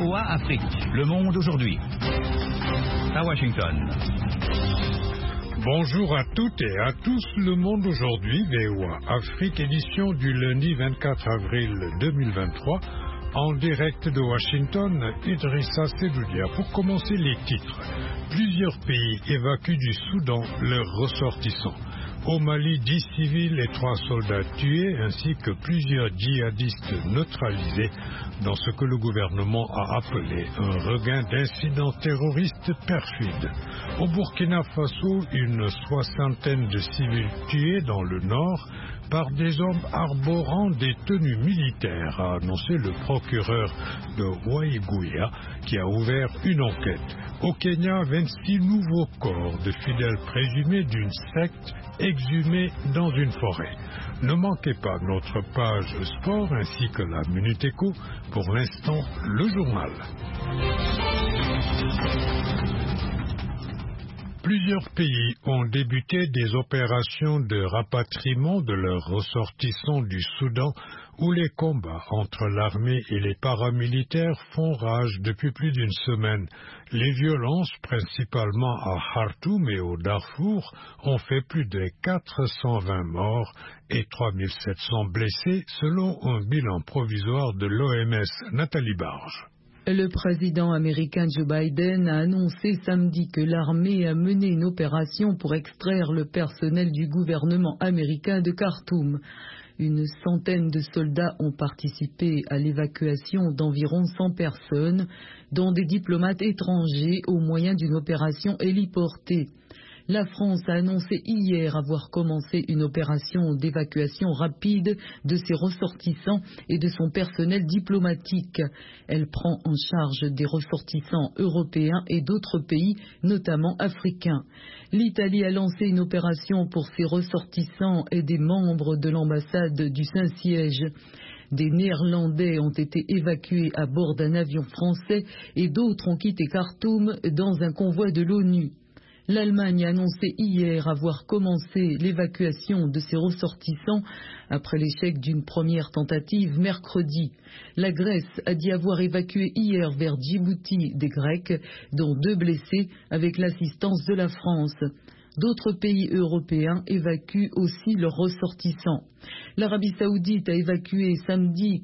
VOA Afrique, Le Monde aujourd'hui. À Washington. Bonjour à toutes et à tous, Le Monde aujourd'hui, VOA Afrique, édition du lundi 24 avril 2023. En direct de Washington, Idrissa Seloudia. Pour commencer les titres, plusieurs pays évacuent du Soudan leurs ressortissants. Au Mali, 10 civils et 3 soldats tués, ainsi que plusieurs djihadistes neutralisés dans ce que le gouvernement a appelé un regain d'incidents terroristes perfides. Au Burkina Faso, une soixantaine de civils tués dans le nord par des hommes arborant des tenues militaires, a annoncé le procureur de Waïgouya, qui a ouvert une enquête. Au Kenya, 26 nouveaux corps de fidèles présumés d'une secte exhumés dans une forêt. Ne manquez pas notre page sport ainsi que la Minute Éco. Pour l'instant, le journal. Plusieurs pays ont débuté des opérations de rapatriement de leurs ressortissants du Soudan, où les combats entre l'armée et les paramilitaires font rage depuis plus d'une semaine. Les violences, principalement à Khartoum et au Darfour, ont fait plus de 420 morts et 3700 blessés, selon un bilan provisoire de l'OMS. Nathalie Barge. Le président américain Joe Biden a annoncé samedi que l'armée a mené une opération pour extraire le personnel du gouvernement américain de Khartoum. Une centaine de soldats ont participé à l'évacuation d'environ 100 personnes, dont des diplomates étrangers, au moyen d'une opération héliportée. La France a annoncé hier avoir commencé une opération d'évacuation rapide de ses ressortissants et de son personnel diplomatique. Elle prend en charge des ressortissants européens et d'autres pays, notamment africains. L'Italie a lancé une opération pour ses ressortissants et des membres de l'ambassade du Saint-Siège. Des Néerlandais ont été évacués à bord d'un avion français et d'autres ont quitté Khartoum dans un convoi de l'ONU. L'Allemagne a annoncé hier avoir commencé l'évacuation de ses ressortissants après l'échec d'une première tentative mercredi. La Grèce a dit avoir évacué hier vers Djibouti des Grecs, dont 2 blessés, avec l'assistance de la France. D'autres pays européens évacuent aussi leurs ressortissants. L'Arabie saoudite a évacué samedi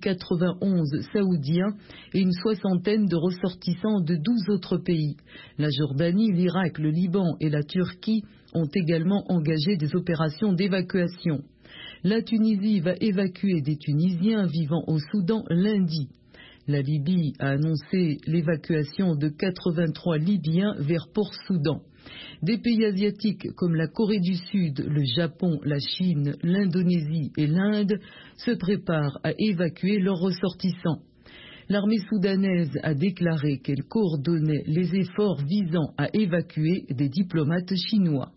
91 Saoudiens et une soixantaine de ressortissants de 12 autres pays. La Jordanie, l'Irak, le Liban et la Turquie ont également engagé des opérations d'évacuation. La Tunisie va évacuer des Tunisiens vivant au Soudan lundi. La Libye a annoncé l'évacuation de 83 Libyens vers Port-Soudan. Des pays asiatiques comme la Corée du Sud, le Japon, la Chine, l'Indonésie et l'Inde se préparent à évacuer leurs ressortissants. L'armée soudanaise a déclaré qu'elle coordonnait les efforts visant à évacuer des diplomates chinois.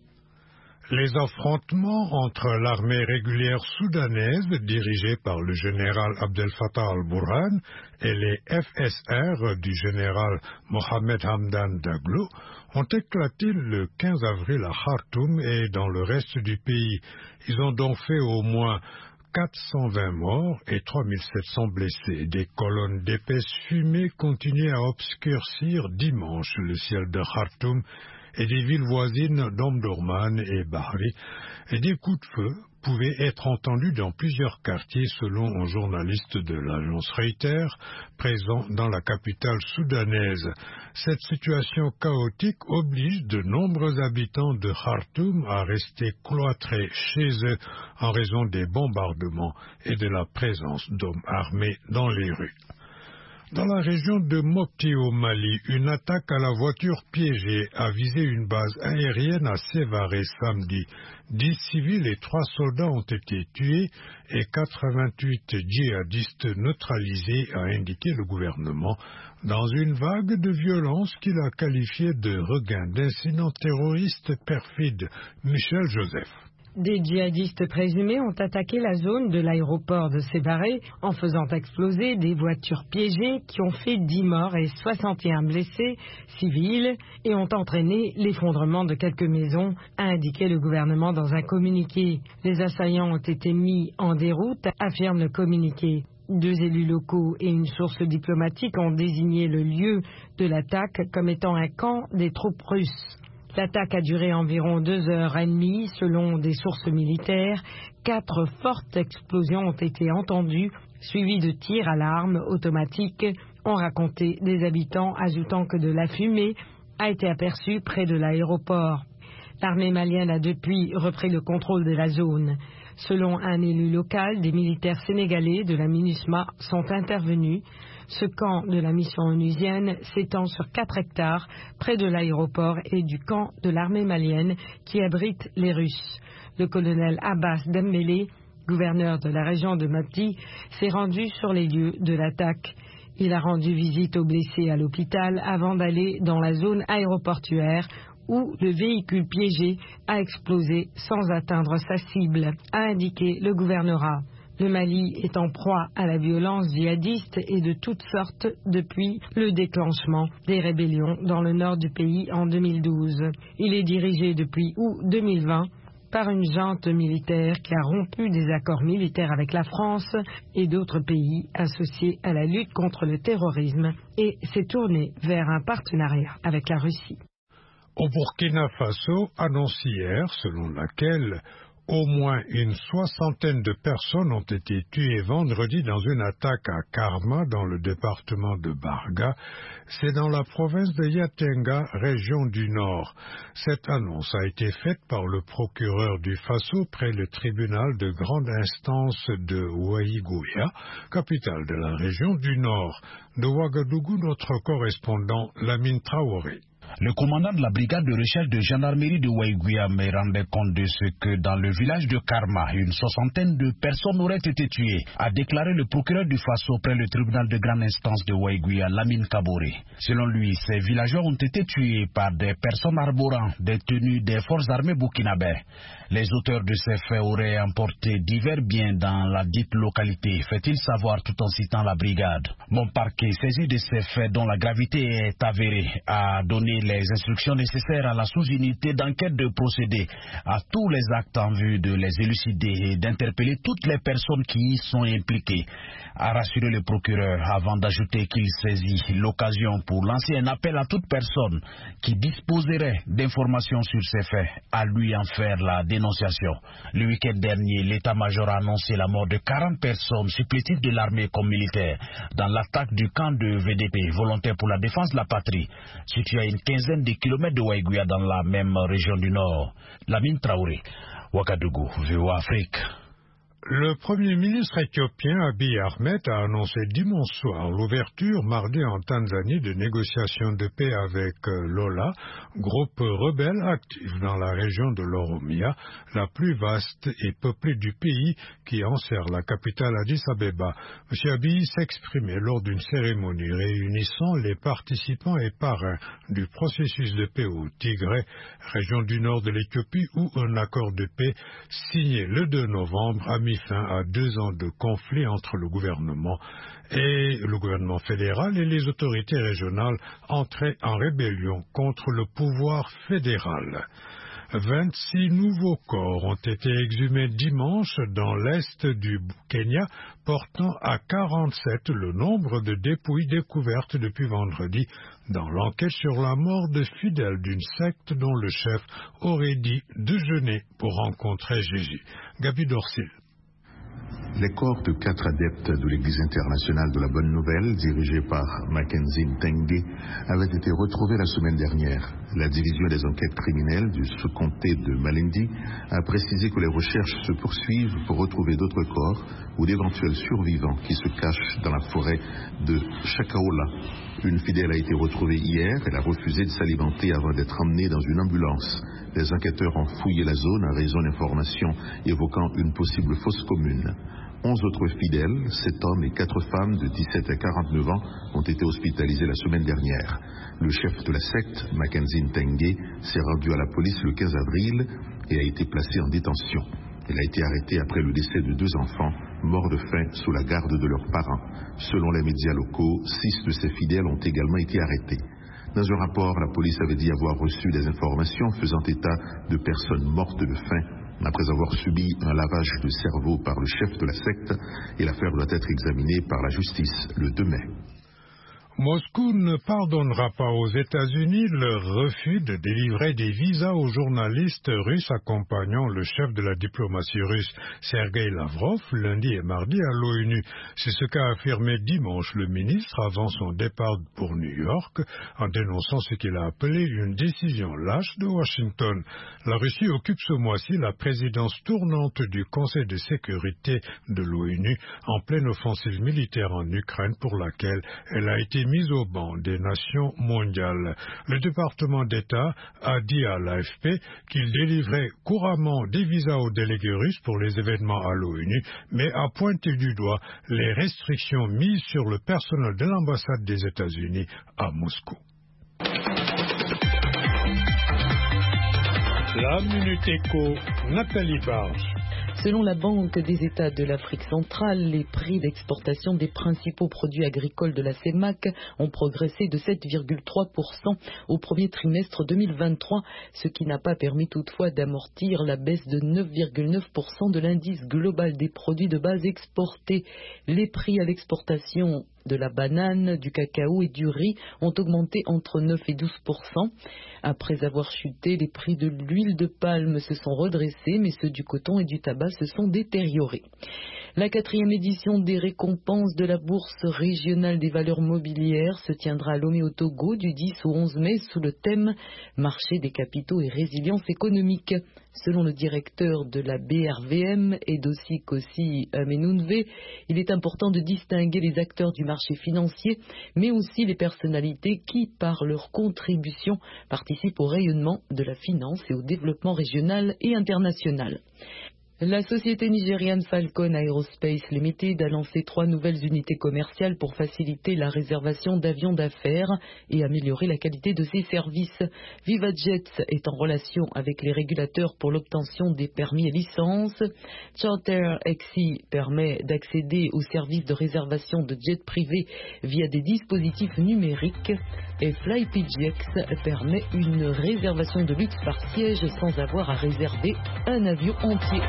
Les affrontements entre l'armée régulière soudanaise, dirigée par le général Abdel Fattah al-Burhan, et les FSR du général Mohamed Hamdan Daglo ont éclaté le 15 avril à Khartoum et dans le reste du pays. Ils ont donc fait au moins 420 morts et 3700 blessés. Des colonnes d'épaisse fumée continuaient à obscurcir dimanche le ciel de Khartoum et des villes voisines d'Omdurman et Bahri, et des coups de feu pouvaient être entendus dans plusieurs quartiers selon un journaliste de l'agence Reuters présent dans la capitale soudanaise. Cette situation chaotique oblige de nombreux habitants de Khartoum à rester cloîtrés chez eux en raison des bombardements et de la présence d'hommes armés dans les rues. Dans la région de Mopti au Mali, une attaque à la voiture piégée a visé une base aérienne à Sévaré samedi. 10 civils et 3 soldats ont été tués et 88 djihadistes neutralisés, a indiqué le gouvernement, dans une vague de violence qu'il a qualifiée de regain d'incidents terroristes perfides. Michel Joseph. Des djihadistes présumés ont attaqué la zone de l'aéroport de Sévaré en faisant exploser des voitures piégées qui ont fait 10 morts et 61 blessés civils et ont entraîné l'effondrement de quelques maisons, a indiqué le gouvernement dans un communiqué. Les assaillants ont été mis en déroute, affirme le communiqué. 2 élus locaux et une source diplomatique ont désigné le lieu de l'attaque comme étant un camp des troupes russes. L'attaque a duré environ 2h30 selon des sources militaires. 4 fortes explosions ont été entendues, suivies de tirs à l'arme automatique, ont raconté des habitants, ajoutant que de la fumée a été aperçue près de l'aéroport. L'armée malienne a depuis repris le contrôle de la zone. Selon un élu local, des militaires sénégalais de la MINUSMA sont intervenus. Ce camp de la mission onusienne s'étend sur 4 hectares près de l'aéroport et du camp de l'armée malienne qui abrite les Russes. Le colonel Abbas Dembélé, gouverneur de la région de Mopti, s'est rendu sur les lieux de l'attaque. Il a rendu visite aux blessés à l'hôpital avant d'aller dans la zone aéroportuaire où le véhicule piégé a explosé sans atteindre sa cible, a indiqué le gouvernorat. Le Mali est en proie à la violence djihadiste et de toutes sortes depuis le déclenchement des rébellions dans le nord du pays en 2012. Il est dirigé depuis août 2020 par une junte militaire qui a rompu des accords militaires avec la France et d'autres pays associés à la lutte contre le terrorisme et s'est tourné vers un partenariat avec la Russie. Au Burkina Faso, annonce hier selon laquelle au moins une 60aine de personnes ont été tuées vendredi dans une attaque à Karma dans le département de Barga. C'est dans la province de Yatenga, région du Nord. Cette annonce a été faite par le procureur du Faso près le tribunal de grande instance de Ouaïgouya, capitale de la région du Nord. De Ouagadougou, notre correspondant Lamine Traoré. Le commandant de la brigade de recherche de gendarmerie de Ouaïgouya me rendait compte de ce que dans le village de Karma, une 60aine de personnes auraient été tuées, a déclaré le procureur du Faso près le tribunal de grande instance de Ouaïgouya, Lamine Kaboré. Selon lui, ces villageois ont été tués par des personnes arborant des tenues des forces armées burkinabè. Les auteurs de ces faits auraient emporté divers biens dans la dite localité, fait-il savoir tout en citant la brigade. Mon parquet, saisi de ces faits dont la gravité est avérée, a donné les instructions nécessaires à la sous-unité d'enquête de procéder à tous les actes en vue de les élucider et d'interpeller toutes les personnes qui y sont impliquées, a rassuré le procureur avant d'ajouter qu'il saisit l'occasion pour lancer un appel à toute personne qui disposerait d'informations sur ces faits à lui en faire la dénonciation. Le week-end dernier, l'état-major a annoncé la mort de 40 personnes supplétives de l'armée comme militaires dans l'attaque du camp de VDP, volontaire pour la défense de la patrie, situé à une quinzaine de kilomètres de Ouaïgouya dans la même région du Nord. Lamine Traoré, Ouagadougou, VOA Afrique. Le Premier ministre éthiopien Abiy Ahmed a annoncé dimanche soir l'ouverture mardi en Tanzanie de négociations de paix avec l'OLA, groupe rebelle actif dans la région de l'Oromia, la plus vaste et peuplée du pays qui enserre la capitale Addis Abeba. M. Abiy s'exprimait lors d'une cérémonie réunissant les participants et parrains du processus de paix au Tigré, région du nord de l'Éthiopie, où un accord de paix signé le 2 novembre a mis fin à 2 ans de conflit entre le gouvernement fédéral et les autorités régionales entrées en rébellion contre le pouvoir fédéral. 26 nouveaux corps ont été exhumés dimanche dans l'est du Kenya, portant à 47 le nombre de dépouilles découvertes depuis vendredi dans l'enquête sur la mort de fidèles d'une secte dont le chef aurait dit de jeûner pour rencontrer Jésus. Gabi Dorsil. Les corps de 4 adeptes de l'Église internationale de la Bonne Nouvelle, dirigés par Mackenzie Ntenge, avaient été retrouvés la semaine dernière. La division des enquêtes criminelles du sous-comté de Malindi a précisé que les recherches se poursuivent pour retrouver d'autres corps ou d'éventuels survivants qui se cachent dans la forêt de Chakaola. Une fidèle a été retrouvée hier. Elle a refusé de s'alimenter avant d'être emmenée dans une ambulance. Les enquêteurs ont fouillé la zone à raison d'informations évoquant une possible fosse commune. 11 autres fidèles, 7 hommes et 4 femmes de 17 à 49 ans ont été hospitalisés la semaine dernière. Le chef de la secte, Mackenzie Ntenge, s'est rendu à la police le 15 avril et a été placé en détention. Elle a été arrêtée après le décès de 2 enfants, morts de faim sous la garde de leurs parents. Selon les médias locaux, 6 de ces fidèles ont également été arrêtés. Dans un rapport, la police avait dit avoir reçu des informations faisant état de personnes mortes de faim après avoir subi un lavage de cerveau par le chef de la secte, et l'affaire doit être examinée par la justice le 2 mai. Moscou ne pardonnera pas aux États-Unis leur refus de délivrer des visas aux journalistes russes accompagnant le chef de la diplomatie russe, Sergei Lavrov, lundi et mardi à l'ONU. C'est ce qu'a affirmé dimanche le ministre avant son départ pour New York, en dénonçant ce qu'il a appelé une décision lâche de Washington. La Russie occupe ce mois-ci la présidence tournante du Conseil de sécurité de l'ONU en pleine offensive militaire en Ukraine pour laquelle elle a été mise au banc des Nations mondiales. Le département d'État a dit à l'AFP qu'il délivrait couramment des visas aux délégués russes pour les événements à l'ONU, mais a pointé du doigt les restrictions mises sur le personnel de l'ambassade des États-Unis à Moscou. La Minute Éco, Nathalie Barge. Selon la Banque des États de l'Afrique centrale, les prix d'exportation des principaux produits agricoles de la CEMAC ont progressé de 7,3% au premier trimestre 2023, ce qui n'a pas permis toutefois d'amortir la baisse de 9,9% de l'indice global des produits de base exportés. Les prix à l'exportation de la banane, du cacao et du riz ont augmenté entre 9 et 12%. Après avoir chuté, les prix de l'huile de palme se sont redressés, mais ceux du coton et du tabac se sont détériorés. La 4e édition des récompenses de la Bourse régionale des valeurs mobilières se tiendra à Lomé au Togo du 10 au 11 mai sous le thème « Marché des capitaux et résilience économique ». Selon le directeur de la BRVM, Edosi Kossi Amenunve, il est important de distinguer les acteurs du marché financier, mais aussi les personnalités qui, par leur contribution, participent au rayonnement de la finance et au développement régional et international. La société nigériane Falcon Aerospace Limited a lancé 3 nouvelles unités commerciales pour faciliter la réservation d'avions d'affaires et améliorer la qualité de ses services. VivaJet est en relation avec les régulateurs pour l'obtention des permis et licences. CharterXC permet d'accéder aux services de réservation de jets privés via des dispositifs numériques. Et FlyPGX permet une réservation de luxe par siège sans avoir à réserver un avion entier.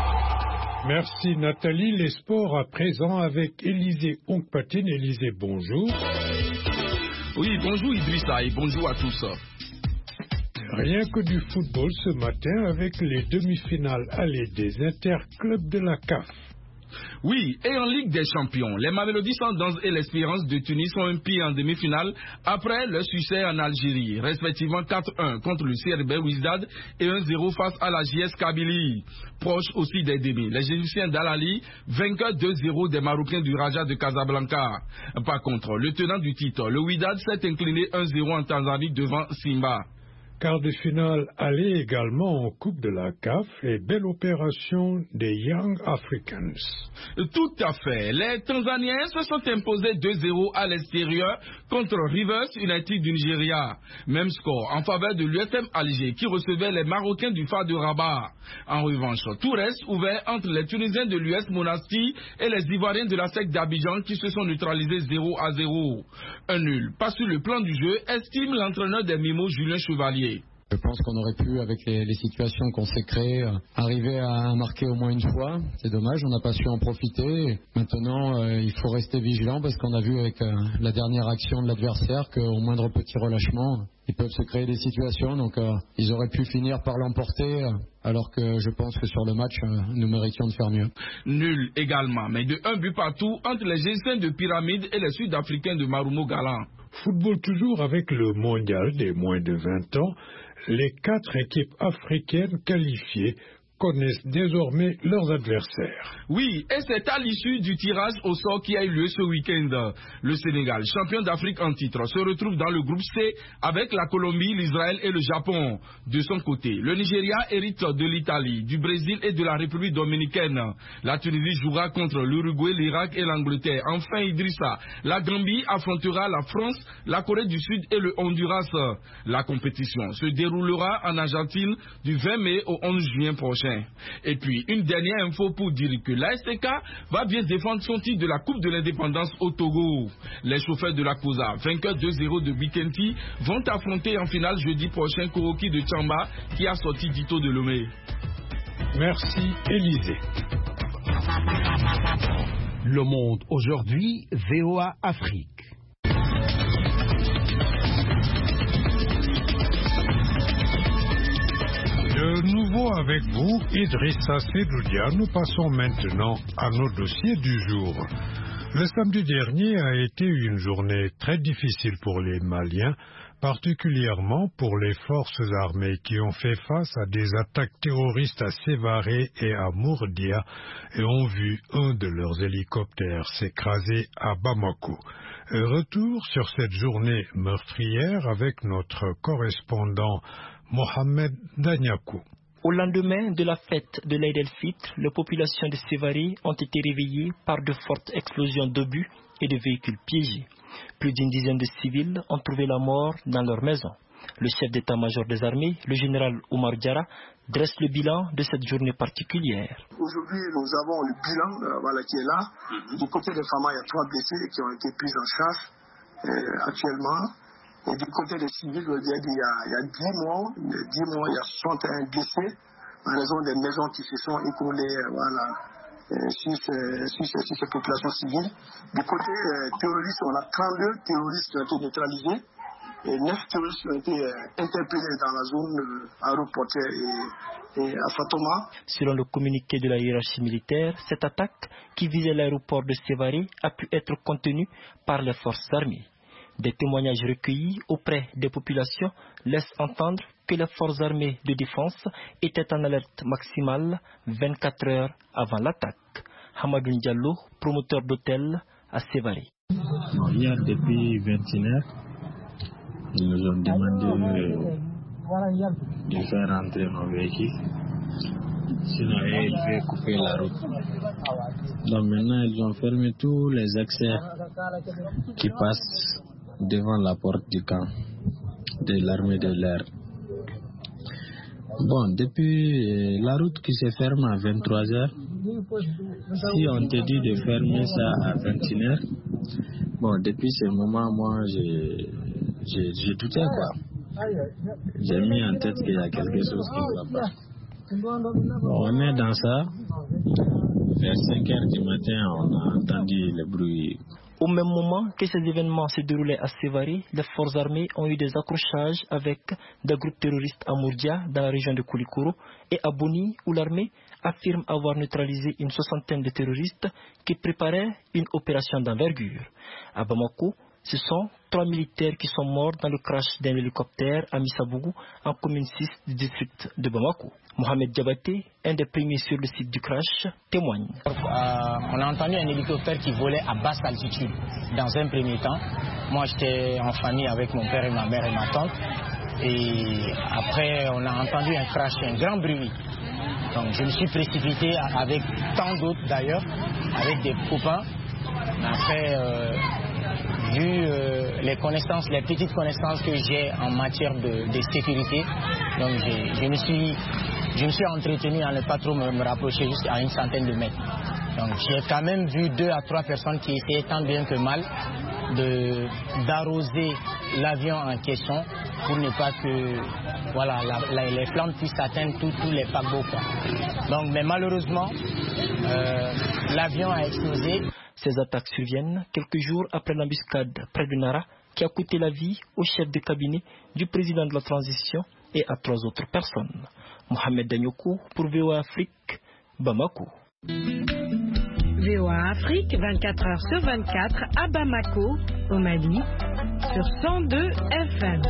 Merci Nathalie. Les sports à présent avec Élisée Onkpatine. Élisée, bonjour. Oui, bonjour Idrissa et bonjour à tous. Rien que du football ce matin avec les demi-finales allées des interclubs de la CAF. Oui, et en Ligue des Champions, les Mamelody Sundowns et l'Espérance de Tunis sont un pied en demi-finale après leur succès en Algérie, respectivement 4-1 contre le CRB Ouizdad et 1-0 face à la JS Kabylie. Proche aussi des demi, les Égyptiens d'Al-Ali, vainqueurs 2-0 des Marocains du Raja de Casablanca. Par contre, le tenant du titre, le Wydad, s'est incliné 1-0 en Tanzanie devant Simba. Quart de finale aller également en Coupe de la CAF et belle opération des Young Africans. Tout à fait. Les Tanzaniens se sont imposés 2-0 à l'extérieur contre Rivers United du Nigeria. Même score en faveur de l'USM Alger qui recevait les Marocains du Phare de Rabat. En revanche, tout reste ouvert entre les Tunisiens de l'US Monastir et les Ivoiriens de la SEC d'Abidjan qui se sont neutralisés 0-0. Un nul, pas sur le plan du jeu, estime l'entraîneur des Mimos Julien Chevalier. Je pense qu'on aurait pu, avec les situations qu'on s'est créées, arriver à marquer au moins une fois. C'est dommage, on n'a pas su en profiter. Maintenant, il faut rester vigilant parce qu'on a vu avec la dernière action de l'adversaire qu'au moindre petit relâchement, ils peuvent se créer des situations. Donc, ils auraient pu finir par l'emporter, alors que je pense que sur le match, nous méritions de faire mieux. Nul également, mais de 1 but partout entre les Géciens de Pyramide et les Sud-Africains de Marumo Galant. Football toujours avec le mondial des moins de 20 ans. Les 4 équipes africaines qualifiées connaissent désormais leurs adversaires. Oui, et c'est à l'issue du tirage au sort qui a eu lieu ce week-end. Le Sénégal, champion d'Afrique en titre, se retrouve dans le groupe C avec la Colombie, l'Israël et le Japon. De son côté, le Nigeria hérite de l'Italie, du Brésil et de la République dominicaine. La Tunisie jouera contre l'Uruguay, l'Irak et l'Angleterre. Enfin, Idrissa, la Gambie affrontera la France, la Corée du Sud et le Honduras. La compétition se déroulera en Argentine du 20 mai au 11 juin prochain. Et puis, une dernière info pour dire que l'ASTK va bien défendre son titre de la Coupe de l'Indépendance au Togo. Les chauffeurs de la COSA, vainqueurs 2-0 de Bikenti, vont affronter en finale jeudi prochain Koroki de Tchamba qui a sorti Dito de Lomé. Merci Élisée. Le Monde aujourd'hui, VOA Afrique. De nouveau avec vous, Idrissa Sedoudia. Nous passons maintenant à nos dossiers du jour. Le samedi dernier a été une journée très difficile pour les Maliens, particulièrement pour les forces armées qui ont fait face à des attaques terroristes à Sévaré et à Mourdia et ont vu un de leurs hélicoptères s'écraser à Bamako. Retour sur cette journée meurtrière avec notre correspondant Mohamed Danyakou. Au lendemain de la fête de l'Aïd el-Fitr, les populations de Sévaré ont été réveillées par de fortes explosions d'obus et de véhicules piégés. Plus d'une dizaine de civils ont trouvé la mort dans leur maison. Le chef d'état-major des armées, le général Oumar Diarra, dresse le bilan de cette journée particulière. Aujourd'hui, nous avons le bilan qui est là. Du côté des femmes, il y a 3 blessés qui ont été pris en charge actuellement. Et du côté des civils, il y a 10 morts. Il y a 61 blessés en raison des maisons qui se sont écoulées sur ces populations civiles. Du côté terroriste, on a 32 terroristes qui ont été neutralisés et 9 terroristes ont été interpellés dans la zone aéroportuaire et à Fatoma. Selon le communiqué de la hiérarchie militaire, cette attaque qui visait l'aéroport de Sévaré a pu être contenue par les forces armées. Des témoignages recueillis auprès des populations laissent entendre que les forces armées de défense étaient en alerte maximale 24 heures avant l'attaque. Hamadou Diallo, promoteur d'hôtel à Sévaré. Hier, depuis 21h, ils nous ont demandé de faire rentrer nos véhicules. Sinon, ils veulent couper la route. Donc maintenant, ils ont fermé tous les accès qui passent devant la porte du camp de l'armée de l'air. Bon, depuis la route qui se ferme à 23h, si on te dit de fermer ça à 21h, bon, depuis ce moment, moi, j'ai douté quoi. J'ai mis en tête qu'il y a quelque chose qui ne va pas. Bon, on est dans ça. Vers 5h du matin, on a entendu le bruit. Au même moment que ces événements se déroulaient à Sévaré, les forces armées ont eu des accrochages avec des groupes terroristes à Mourdia, dans la région de Koulikoro, et à Boni, où l'armée affirme avoir neutralisé une 60aine de terroristes qui préparaient une opération d'envergure. À Bamako, ce sont 3 militaires qui sont morts dans le crash d'un hélicoptère à Missabougou, en commune 6 du district de Bamako. Mohamed Diabaté, un des premiers sur le site du crash, témoigne. On a entendu un hélicoptère qui volait à basse altitude. Dans un premier temps, moi j'étais en famille avec mon père et ma mère et ma tante. Et après, on a entendu un crash, un grand bruit. Donc je me suis précipité avec tant d'autres d'ailleurs, avec des copains. Après, vu les connaissances, les petites connaissances que j'ai en matière de sécurité, donc je me suis entretenu à ne pas trop me rapprocher, juste à une centaine de mètres. Donc j'ai quand même vu 2 à 3 personnes qui essayaient tant bien que mal d'arroser l'avion en question pour ne pas que les flammes puissent atteindre tous les paquebots. Donc, mais malheureusement, l'avion a explosé. Ces attaques surviennent quelques jours après l'embuscade près de Nara qui a coûté la vie au chef de cabinet du président de la transition et à 3 autres personnes. Mohamed Danyakou pour VOA Afrique, Bamako. VOA Afrique, 24 heures sur 24 à Bamako, au Mali, sur 102 FM.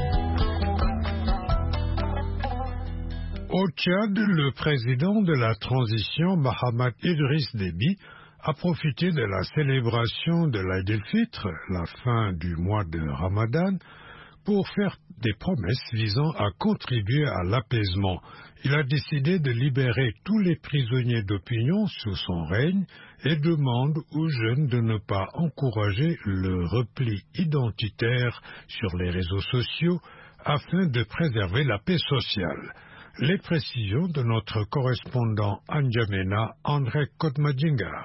Au Tchad, le président de la transition, Mahamat Idriss Déby, a profité de la célébration de l'Aïd el-Fitr, la fin du mois de Ramadan, pour faire des promesses visant à contribuer à l'apaisement. Il a décidé de libérer tous les prisonniers d'opinion sous son règne et demande aux jeunes de ne pas encourager le repli identitaire sur les réseaux sociaux afin de préserver la paix sociale. Les précisions de notre correspondant à N'Djamena, André Kodmadjingar.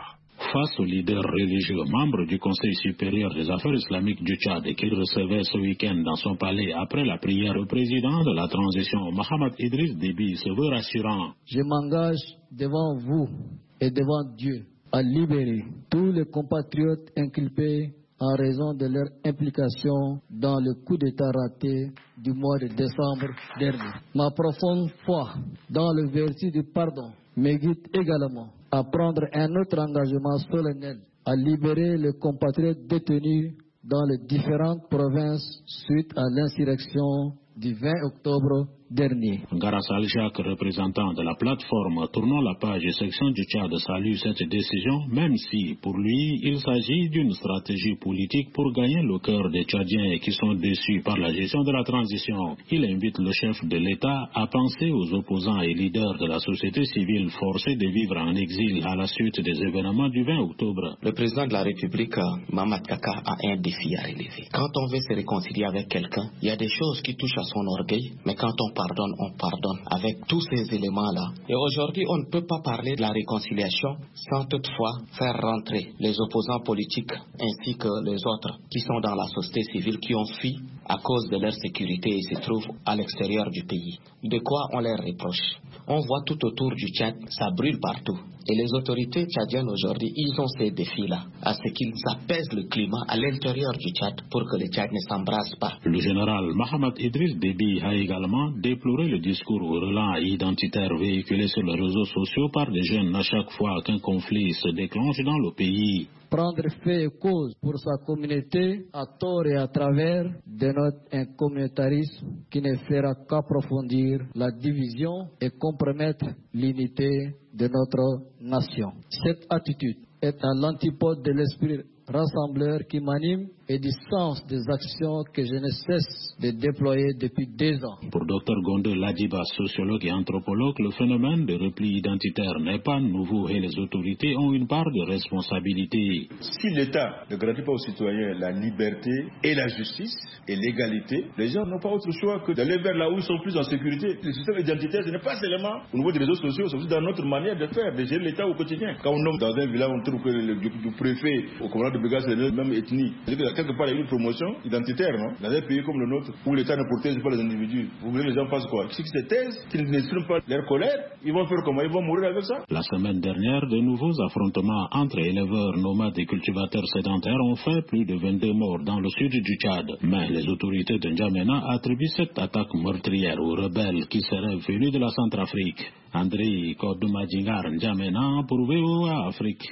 Face aux leaders religieux membres du Conseil supérieur des affaires islamiques du Tchad qu'il recevait ce week-end dans son palais après la prière, le président de la transition, Mohamed Idriss Déby, se veut rassurant. Je m'engage devant vous et devant Dieu à libérer tous les compatriotes inculpés en raison de leur implication dans le coup d'État raté du mois de décembre dernier. Ma profonde foi dans le vertu du pardon me guide également à prendre un autre engagement solennel, à libérer les compatriotes détenus dans les différentes provinces suite à l'insurrection du 20 octobre dernier. Garas Al-Jacques, représentant de la plateforme Tournons la page section du Tchad, salue cette décision, même si, pour lui, il s'agit d'une stratégie politique pour gagner le cœur des Tchadiens qui sont déçus par la gestion de la transition. Il invite le chef de l'État à penser aux opposants et leaders de la société civile forcés de vivre en exil à la suite des événements du 20 octobre. Le président de la République, Mamad Kaka, a un défi à relever. Quand on veut se réconcilier avec quelqu'un, il y a des choses qui touchent à son orgueil, mais quand on pardonne avec tous ces éléments-là. Et aujourd'hui, on ne peut pas parler de la réconciliation sans toutefois faire rentrer les opposants politiques ainsi que les autres qui sont dans la société civile, qui ont fui à cause de leur sécurité et se trouvent à l'extérieur du pays. De quoi on leur reproche? On voit tout autour du Tchad, ça brûle partout. Et les autorités tchadiennes aujourd'hui, ils ont ces défis-là, à ce qu'ils apaisent le climat à l'intérieur du Tchad pour que le Tchad ne s'embrase pas. Le général Mohamed Idriss Déby a également déploré le discours relent identitaire véhiculé sur les réseaux sociaux par des jeunes à chaque fois qu'un conflit se déclenche dans le pays. Prendre fait et cause pour sa communauté à tort et à travers dénote un communautarisme qui ne fera qu'approfondir la division et compromettre l'unité de notre nation. Cette attitude est à l'antipode de l'esprit rassembleur qui m'anime et du sens des actions que je ne cesse de déployer depuis 2 ans. Pour Dr Gonde Ladiba, sociologue et anthropologue, le phénomène de repli identitaire n'est pas nouveau et les autorités ont une part de responsabilité. Si l'État ne garantit pas aux citoyens la liberté et la justice et l'égalité, les gens n'ont pas autre choix que d'aller vers là où ils sont plus en sécurité. Le système identitaire, ce n'est pas seulement au niveau des réseaux sociaux, c'est aussi dans notre manière de faire, de gérer l'État au quotidien. Quand on nomme dans un village, on trouve que le préfet au commandant de brigade, c'est la même ethnie. Quelque part, il y a une promotion identitaire, non? Dans un pays comme le nôtre, où l'État ne protège pas les individus, vous voulez que les gens fassent quoi? Ceux qui se taisent, qui n'expriment pas leur colère, ils vont faire comment? Ils vont mourir avec ça? La semaine dernière, de nouveaux affrontements entre éleveurs, nomades et cultivateurs sédentaires ont fait plus de 22 morts dans le sud du Tchad. Mais les autorités de N'Djamena attribuent cette attaque meurtrière aux rebelles qui seraient venus de la Centrafrique. André Kodomadjingar N'Djamena pour VOA Afrique.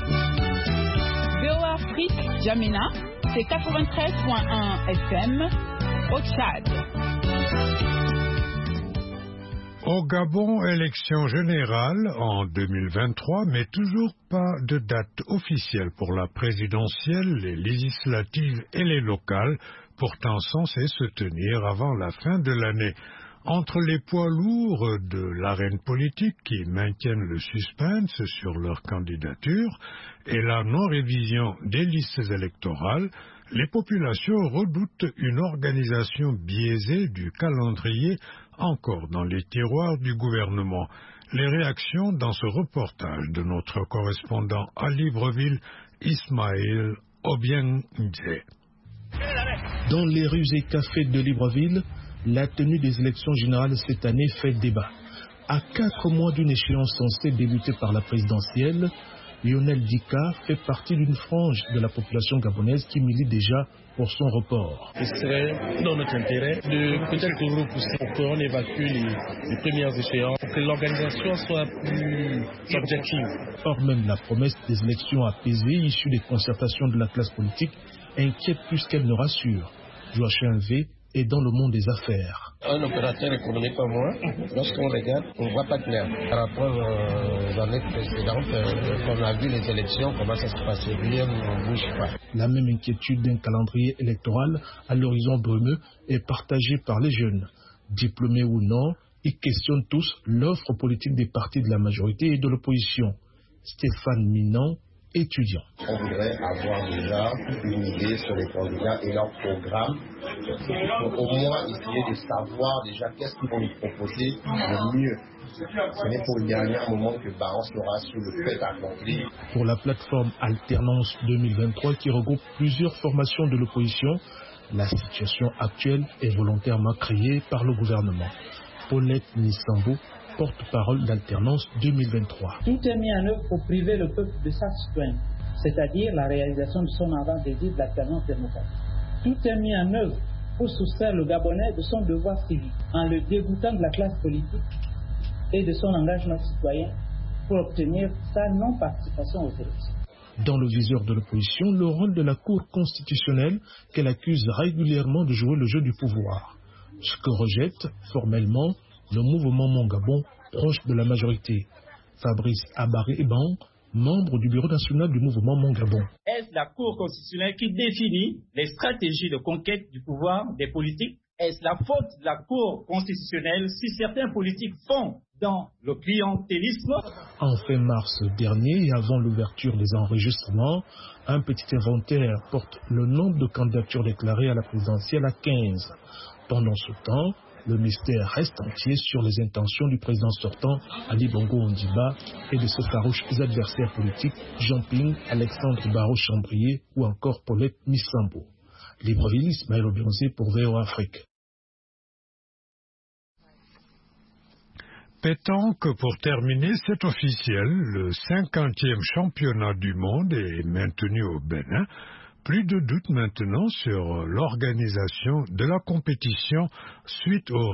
VOA Afrique, N'Djamena, c'est 93.1 FM au Tchad. Au Gabon, élection générale en 2023, mais toujours pas de date officielle pour la présidentielle, les législatives et les locales, pourtant censées se tenir avant la fin de l'année. Entre les poids lourds de l'arène politique qui maintiennent le suspense sur leur candidature et la non-révision des listes électorales, les populations redoutent une organisation biaisée du calendrier encore dans les tiroirs du gouvernement. Les réactions dans ce reportage de notre correspondant à Libreville, Ismaël Obiang. Dans les rues et cafés de Libreville, la tenue des élections générales cette année fait débat. À 4 mois d'une échéance censée débuter par la présidentielle, Lionel Dika fait partie d'une frange de la population gabonaise qui milite déjà pour son report. Ce serait dans notre intérêt de peut-être repousser pour qu'on évacue les premières échéances, pour que l'organisation soit plus objective. Or même la promesse des élections apaisées issues des concertations de la classe politique inquiète plus qu'elle ne rassure. Joachim V est dans le monde des affaires. Un opérateur économique comme moi, lorsqu'on regarde, on ne voit pas clair. Par rapport aux années précédentes, on a vu les élections, comment ça se passait bien, on ne bouge pas. La même inquiétude d'un calendrier électoral à l'horizon brumeux est partagée par les jeunes. Diplômés ou non, ils questionnent tous l'offre politique des partis de la majorité et de l'opposition. Stéphane Minan, étudiant. On voudrait avoir déjà une idée sur les candidats et leur programme. Pour au moins essayer de savoir déjà qu'est-ce qu'ils vont nous proposer le mieux. Ce n'est pour le dernier moment que Baron sera sur le fait accompli. Pour la plateforme Alternance 2023 qui regroupe plusieurs formations de l'opposition, la situation actuelle est volontairement créée par le gouvernement. Paulette Nissambo, porte-parole d'Alternance 2023. Tout est mis en œuvre pour priver le peuple de sa citoyenne, c'est-à-dire la réalisation de son ardent désir de l'alternance démocratique. Tout est mis en œuvre pour soustraire le Gabonais de son devoir civique, en le dégoûtant de la classe politique et de son engagement citoyen pour obtenir sa non-participation aux élections. Dans le viseur de l'opposition, le rôle de la Cour constitutionnelle qu'elle accuse régulièrement de jouer le jeu du pouvoir, ce que rejette formellement le mouvement Mon Gabon, proche de la majorité. Fabrice Abaré-Ban, membre du bureau national du mouvement Mon Gabon. Est-ce la Cour constitutionnelle qui définit les stratégies de conquête du pouvoir des politiques? Est-ce la faute de la Cour constitutionnelle si certains politiques font dans le clientélisme? En fin mars dernier et avant l'ouverture des enregistrements, un petit inventaire porte le nombre de candidatures déclarées à la présidentielle à 15. Pendant ce temps, le mystère reste entier sur les intentions du président sortant, Ali Bongo Ondimba, et de ses farouches adversaires politiques, Jean-Ping, Alexandre Barrault-Chambrier ou encore Paulette Nissambo. Libreville, Ismaël Obionzé pour VOA Afrique. Pétanque, pour terminer, c'est officiel. Le 50e championnat du monde est maintenu au Bénin. Plus de doute maintenant sur l'organisation de la compétition suite au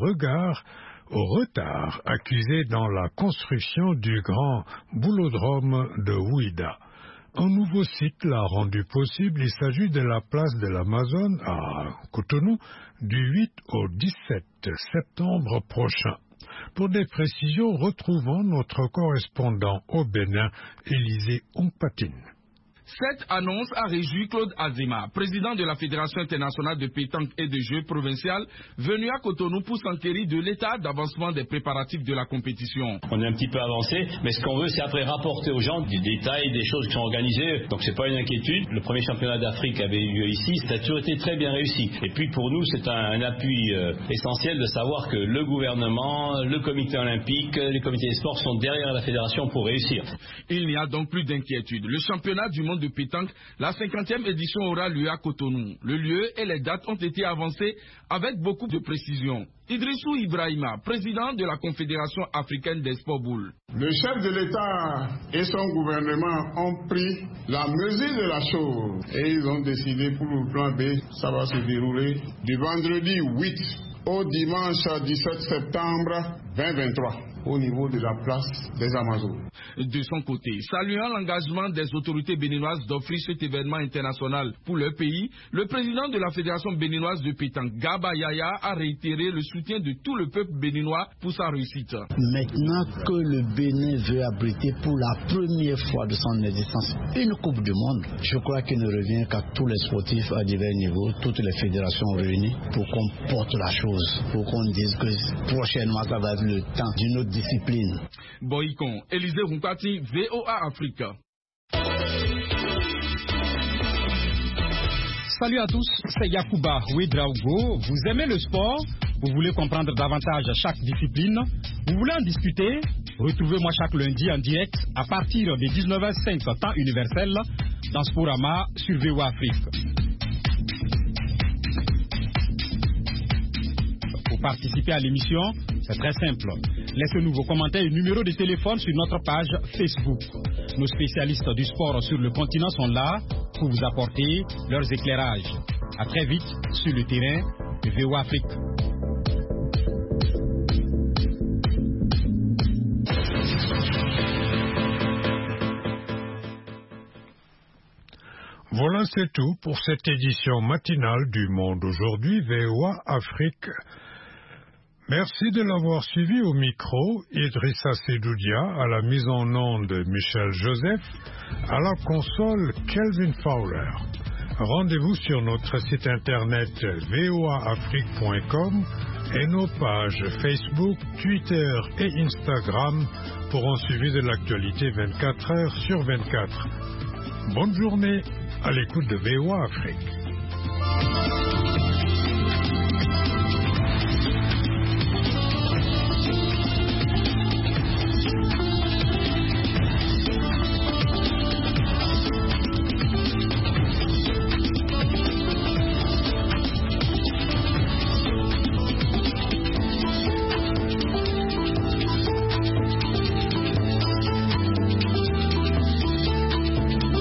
retard accusé dans la construction du grand boulodrome de Ouida. Un nouveau site l'a rendu possible. Il s'agit de la place de l'Amazone à Cotonou du 8 au 17 septembre prochain. Pour des précisions, retrouvons notre correspondant au Bénin, Élisée Ompatine. Cette annonce a réjoui Claude Azema, président de la Fédération internationale de pétanque et de jeux provinciales, venu à Cotonou pour s'enquérir de l'état d'avancement des préparatifs de la compétition. On est un petit peu avancé, mais ce qu'on veut, c'est après rapporter aux gens des détails, des choses qui sont organisées. Donc c'est pas une inquiétude. Le premier championnat d'Afrique avait eu lieu ici, ça a toujours été très bien réussi. Et puis pour nous, c'est un appui essentiel de savoir que le gouvernement, le comité olympique, les comités des sports sont derrière la fédération pour réussir. Il n'y a donc plus d'inquiétude. Le championnat du monde de pétanque, la 50e édition aura lieu à Cotonou. Le lieu et les dates ont été avancés avec beaucoup de précision. Idrissou Ibrahima, président de la Confédération africaine des sports boules. Le chef de l'État et son gouvernement ont pris la mesure de la chose et ils ont décidé pour le plan B, ça va se dérouler du vendredi 8 au dimanche 17 septembre 2023. Au niveau de la place des Amazones. De son côté, saluant l'engagement des autorités béninoises d'offrir cet événement international pour leur pays, le président de la Fédération béninoise de pétanque, Gaba Yaya, a réitéré le soutien de tout le peuple béninois pour sa réussite. Maintenant que le Bénin veut abriter pour la première fois de son existence une Coupe du Monde, je crois qu'il ne revient qu'à tous les sportifs à divers niveaux, toutes les fédérations réunies, pour qu'on porte la chose, pour qu'on dise que prochainement ça va être le temps d'une autre discipline. Boycon, Élisée Rumpati, VOA Afrique. Salut à tous, c'est Yacouba Ouedraogo. Vous aimez le sport? Vous voulez comprendre davantage chaque discipline? Vous voulez en discuter? Retrouvez-moi chaque lundi en direct à partir de 19h05 temps universel dans Sporama sur VOA Afrique. Pour participer à l'émission, c'est très simple. Laissez-nous vos commentaires et numéros de téléphone sur notre page Facebook. Nos spécialistes du sport sur le continent sont là pour vous apporter leurs éclairages. À très vite sur le terrain de VOA Afrique. Voilà, c'est tout pour cette édition matinale du Monde aujourd'hui, VOA Afrique. Merci de l'avoir suivi au micro, Idrissa Sedoudia, à la mise en onde Michel Joseph, à la console Kelvin Fowler. Rendez-vous sur notre site internet voaafrique.com et nos pages Facebook, Twitter et Instagram pour un suivi de l'actualité 24 heures sur 24. Bonne journée à l'écoute de VOA Afrique.